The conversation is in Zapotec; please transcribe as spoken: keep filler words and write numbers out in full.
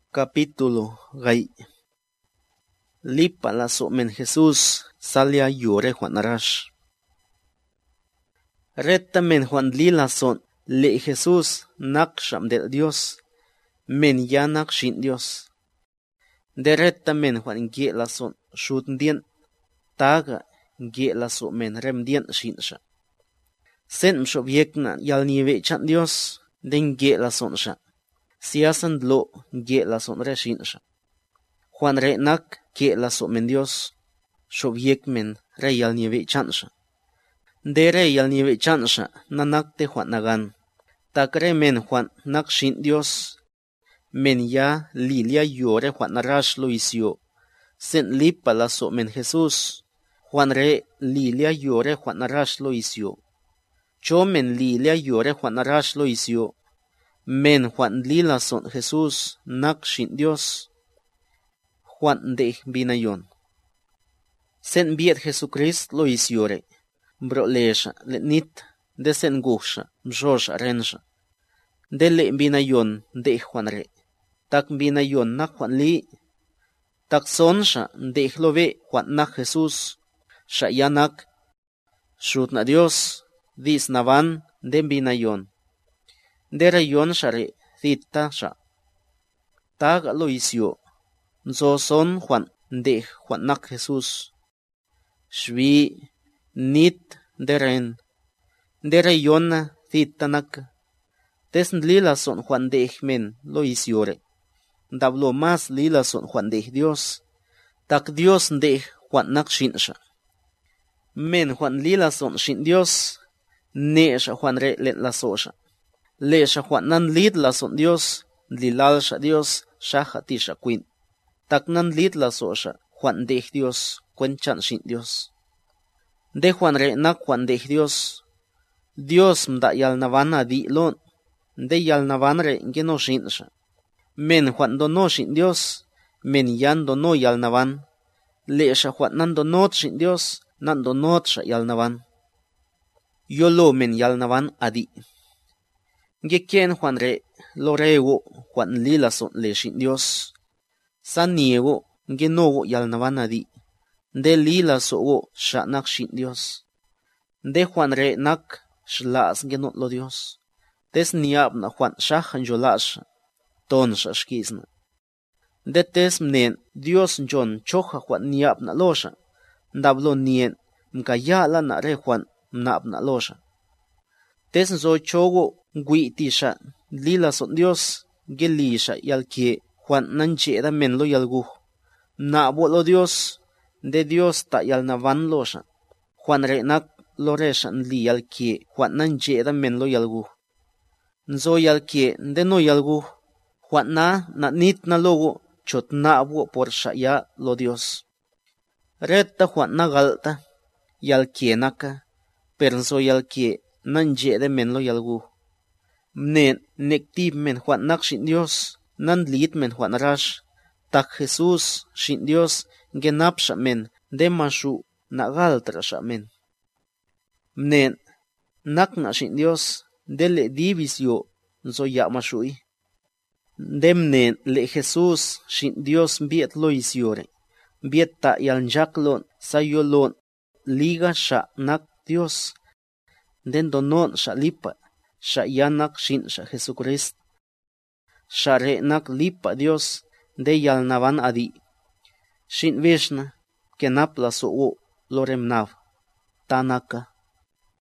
Capítulo gay. Lipa la somen Jesús salia yore Juan Arash. Retta men Juan lila son le Jesús naksham del Dios. Men ya nakshin Dios. De retta men Juan ge la son shut dien. Taga ge la so men rem dien shinsha. Sen msho viekna yal nive chan Dios. Den ge la son sha. Siasan lo ge la son re shinsha. Juan re nak ge la so men Dios. Sho viek men re yal nive chansha. De re yal nive chansha nanak te Juan nagan. Tak re men Juan nak shin Dios. Men ya lilia yore Juan Arash lo isyo. Sen lipa la so men Jesús. Juan re lilia yore Juan Arash lo isyo. Cho men lilia yore Juan Arash lo isyo. Men Juan lila son Jesús nak shin Dios. Juan de binayon. Sen biet Jesucrist lo isyore. Bro lesha le nit de sen gusha mjosha rensha. De le binayon de Juan re. Tak binayon nak Juan li. Tak sonsha de hlove Juan nak Jesús. Sha yanak. Shut na Dios. Dis navan de binayon. De rayon share thita sha. Tag lo isyo. Nzo son Juan de Juan nak Jesús. Shvi nit de ren. De rayon thita nak. Tes lila son Juan de men lo isyore. Dablo mas lila son Juan de Dios. Tak Dios de Juan nak shinsha. Men Juan lila son shin Dios. Ne sha Juan re let la sosha. Le sha Juan nan lid la son Dios. Lilal sha Dios. Shaha tisha queen. Tak nan lid la sosha. Juan de Dios. Cuenchan shin Dios. De Juan re nak Juan de Dios. Dios mda yal navana di lon. De yal navan re nge no shin sha. Men Juan do no shin Dios. Men yan do no yal navan. Le sha Juan nan do not shin Dios. Nan do not sha yal navan. Yolo men yal navan adi. Nge ken Juan re lo rego Juan lila son le shin Dios. San niego nge no yal navan adi. De lila so go sha nak shin Dios. De Juan re nak shlas nge not lo Dios. Tes niab na Juan shahan jolash. Ton sha shkizna. De tes mnen Dios John choja Juan niab na losha. Ndablo nien mkayala na re Juan mnab na losha. Tes nzo chogo gui tisha lila son Dios gelisha yalkie Juan nancheda men lo yalgu. Mnabo lo Dios de Dios ta yal navan losha. Juan re nak lo resha li yalkie Juan nancheda men lo yalgu. Nzo yalkie de no yalgu. Juan na na nit na logo chot nabo por shaya lo Dios. Reta Juan na galta yalkie naka. Per nzo yalkie nancheda men lo yalgu. Mnen nektib men Juan nak shin Dios. Nan lit men Juan Arash. Tak Jesús shin Dios genap sha men de mashu na galtra sha men. Mnen nak na shin Dios de le divisyo nzo ya mashui. De mnen le Jesús shin Dios biet lo isyore. Biet ta yal njaklon sa yolon liga sha nak Dios. Den donon sha lipa sha yanak shin sha Jesucrist. Sha re nak lipa Dios de yal navan adi. Shin vishna kenap la so o lorem nav. Tanaka.